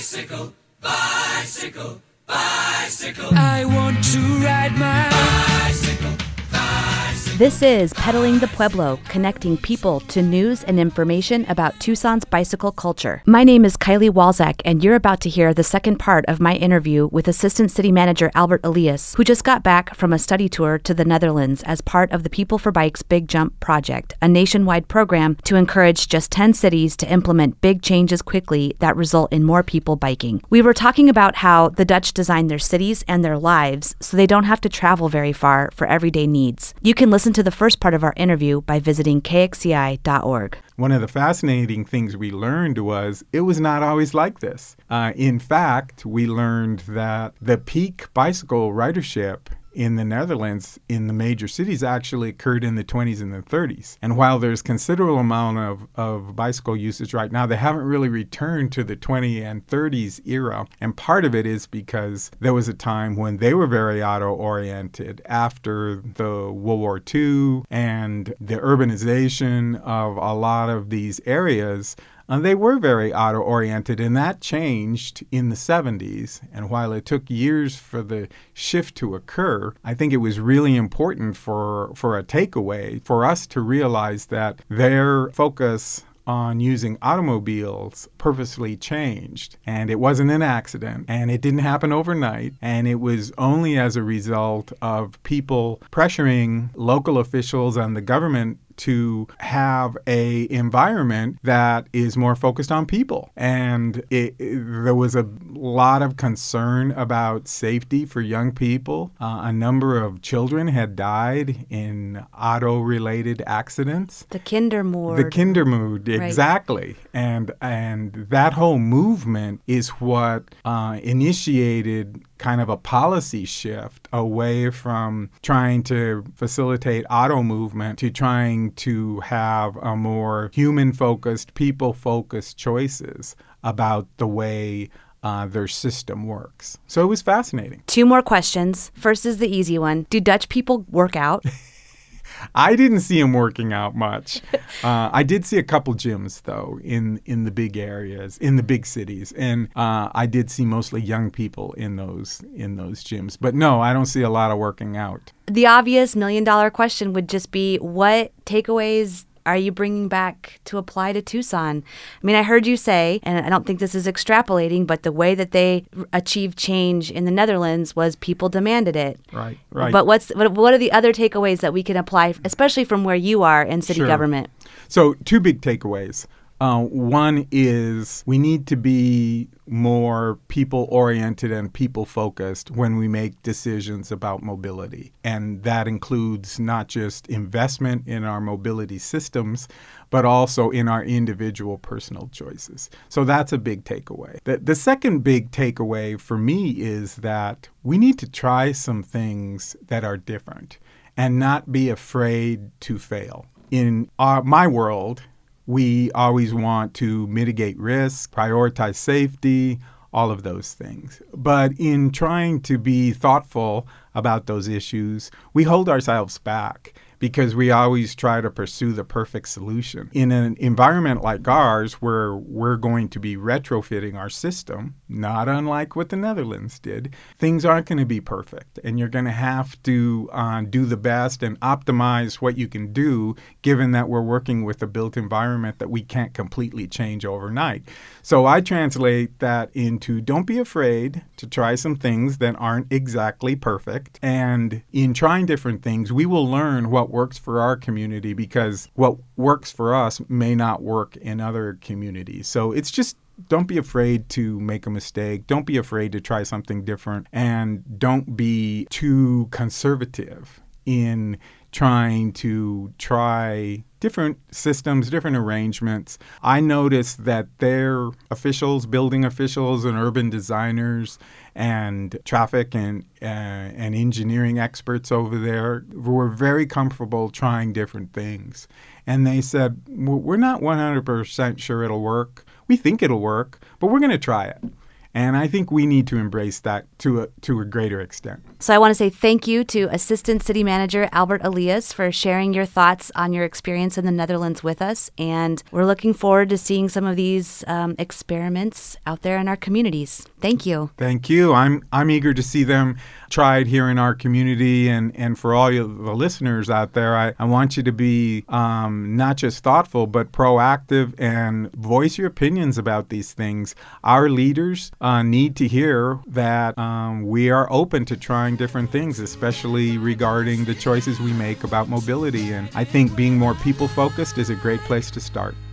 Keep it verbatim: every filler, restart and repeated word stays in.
Bicycle, bicycle, bicycle. I want to ride my bicycle, bicycle. This is Pedaling the Pueblo, connecting people to news and information about Tucson's bicycle culture. My name is Kylie Walzak, and you're about to hear the second part of my interview with Assistant City Manager Albert Elias, who just got back from a study tour to the Netherlands as part of the People for Bikes Big Jump project, a nationwide program to encourage just ten cities to implement big changes quickly that result in more people biking. We were talking about how the Dutch designed their cities and their lives so they don't have to travel very far for everyday needs. You can listen to the first part of our interview by visiting K X C I dot org. One of the fascinating things we learned was it was not always like this. Uh, in fact, we learned that the peak bicycle ridership in the Netherlands, in the major cities, actually occurred in the twenties and the thirties. And while there's considerable amount of, of bicycle usage right now, they haven't really returned to the twenties and thirties era. And part of it is because there was a time when they were very auto-oriented after the World War Two and the urbanization of a lot of these areas. And they were very auto-oriented, and that changed in the seventies. And while it took years for the shift to occur, I think it was really important for, for a takeaway for us to realize that their focus on using automobiles purposely changed. And it wasn't an accident, and it didn't happen overnight. And it was only as a result of people pressuring local officials and the government to have a environment that is more focused on people. And it, it, there was a lot of concern about safety for young people. Uh, a number of children had died in auto-related accidents. The Kindermoord. The Kindermoord, exactly. Right. And, and that whole movement is what uh, initiated kind of a policy shift away from trying to facilitate auto movement to trying to have a more human-focused, people-focused choices about the way uh, their system works. So it was fascinating. Two more questions. First is the easy one. Do Dutch people work out? I didn't see them working out much. Uh, I did see a couple gyms, though, in, in the big areas, in the big cities. And uh, I did see mostly young people in those in those gyms. But no, I don't see a lot of working out. The obvious million-dollar question would just be, what takeaways are you bringing back to apply to Tucson? I mean, I heard you say, and I don't think this is extrapolating, but the way that they achieved change in the Netherlands was people demanded it. Right, right. But what's what, what are the other takeaways that we can apply, especially from where you are in city Sure. government? So two big takeaways. Uh, one is we need to be more people-oriented and people-focused when we make decisions about mobility. And that includes not just investment in our mobility systems, but also in our individual personal choices. So that's a big takeaway. The, the second big takeaway for me is that we need to try some things that are different and not be afraid to fail. In our, my world, we always want to mitigate risk, prioritize safety, all of those things. But in trying to be thoughtful about those issues, we hold ourselves back because we always try to pursue the perfect solution. In an environment like ours, where we're going to be retrofitting our system, not unlike what the Netherlands did, things aren't going to be perfect. And you're going to have to uh, do the best and optimize what you can do, given that we're working with a built environment that we can't completely change overnight. So I translate that into don't be afraid to try some things that aren't exactly perfect. And in trying different things, we will learn what works for our community, because what works for us may not work in other communities. So it's just don't be afraid to make a mistake. Don't be afraid to try something different. And don't be too conservative in trying to try different systems, different arrangements. I noticed that their officials, building officials and urban designers and traffic and uh, and engineering experts over there were very comfortable trying different things. And they said, we're not one hundred percent sure it'll work. We think it'll work, but we're going to try it. And I think we need to embrace that to a, to a greater extent. So I want to say thank you to Assistant City Manager Albert Elias for sharing your thoughts on your experience in the Netherlands with us. And we're looking forward to seeing some of these um, experiments out there in our communities. Thank you. Thank you. I'm I'm eager to see them tried here in our community. And, and for all you, the listeners out there, I, I want you to be um, not just thoughtful, but proactive and voice your opinions about these things. Our leaders uh, need to hear that um, we are open to trying different things, especially regarding the choices we make about mobility. And I think being more people-focused is a great place to start.